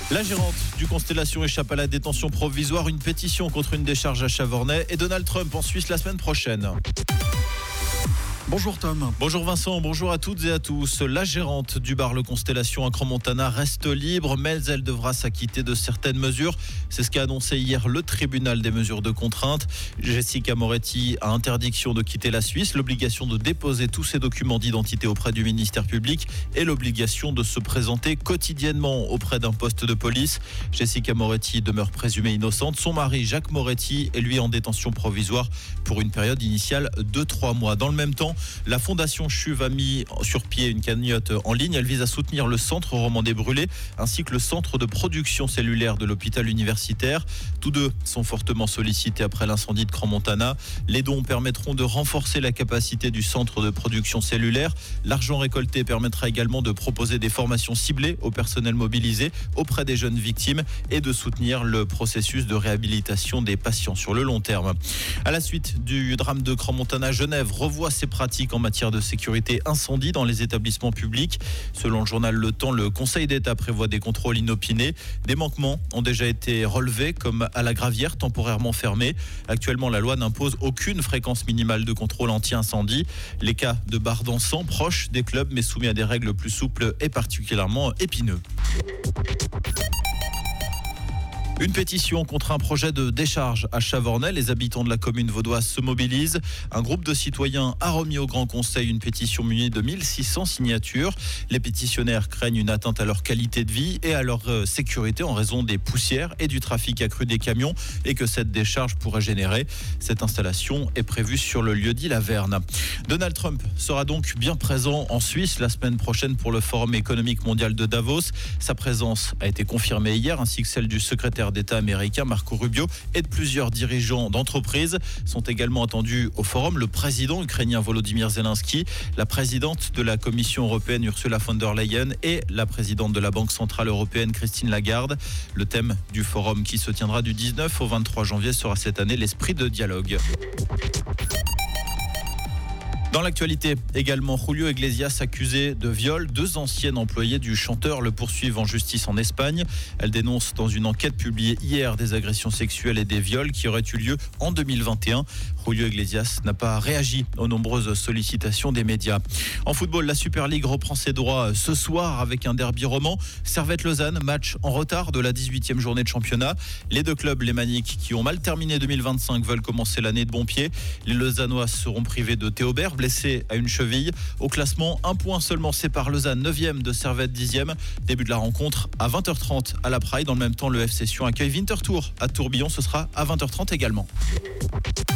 La gérante du Constellation échappe à la détention provisoire. Une pétition contre une décharge à Chavornay et Donald Trump en Suisse la semaine prochaine. Bonjour Tom. Bonjour Vincent, bonjour à toutes et à tous. La gérante du bar Le Constellation à Crans-Montana reste libre, mais elle devra s'acquitter de certaines mesures. C'est ce qu'a annoncé hier le tribunal des mesures de contrainte. Jessica Moretti a interdiction de quitter la Suisse, l'obligation de déposer tous ses documents d'identité auprès du ministère public et l'obligation de se présenter quotidiennement auprès d'un poste de police. Jessica Moretti demeure présumée innocente. Son mari Jacques Moretti est lui en détention provisoire pour une période initiale de 3 mois. Dans le même temps, la Fondation CHUV a mis sur pied une cagnotte en ligne. Elle vise à soutenir le centre Romandé Brûlé ainsi que le centre de production cellulaire de l'hôpital universitaire. Tous deux sont fortement sollicités après l'incendie de Crans-Montana. Les dons permettront de renforcer la capacité du centre de production cellulaire. L'argent récolté permettra également de proposer des formations ciblées au personnel mobilisé auprès des jeunes victimes et de soutenir le processus de réhabilitation des patients sur le long terme. À la suite du drame de Crans-Montana, Genève revoit ses pratiques en matière de sécurité incendie dans les établissements publics. Selon le journal Le Temps, le Conseil d'État prévoit des contrôles inopinés. Des manquements ont déjà été relevés, comme à la Gravière, temporairement fermée. Actuellement, la loi n'impose aucune fréquence minimale de contrôle anti-incendie. Les cas de bars dansants proches des clubs, mais soumis à des règles plus souples et particulièrement épineux. Une pétition contre un projet de décharge à Chavornay. Les habitants de la commune vaudoise se mobilisent. Un groupe de citoyens a remis au Grand Conseil une pétition munie de 1600 signatures. Les pétitionnaires craignent une atteinte à leur qualité de vie et à leur sécurité en raison des poussières et du trafic accru des camions et que cette décharge pourrait générer. Cette installation est prévue sur le lieu-dit La Verne. Donald Trump sera donc bien présent en Suisse la semaine prochaine pour le Forum économique mondial de Davos. Sa présence a été confirmée hier ainsi que celle du secrétaire d'État américain Marco Rubio et de plusieurs dirigeants d'entreprises. Sont également attendus au forum le président ukrainien Volodymyr Zelensky, la présidente de la Commission européenne Ursula von der Leyen et la présidente de la Banque centrale européenne Christine Lagarde. Le thème du forum qui se tiendra du 19 au 23 janvier sera cette année l'esprit de dialogue. Dans l'actualité, également, Julio Iglesias accusé de viol. 2 anciennes employées du chanteur le poursuivent en justice en Espagne. Elles dénoncent dans une enquête publiée hier des agressions sexuelles et des viols qui auraient eu lieu en 2021. Julio Iglesias n'a pas réagi aux nombreuses sollicitations des médias. En football, la Super League reprend ses droits ce soir avec un derby roman. Servette-Lausanne, match en retard de la 18e journée de championnat. Les 2 clubs lémaniques qui ont mal terminé 2025 veulent commencer l'année de bon pied. Les Lausannois seront privés de Théobert, blessé à une cheville. Au classement, 1 point seulement sépare Lausanne 9e de Servette 10e. Début de la rencontre à 20h30 à la Praille. Dans le même temps, le FC Sion accueille Winterthur à Tourbillon. Ce sera à 20h30 également.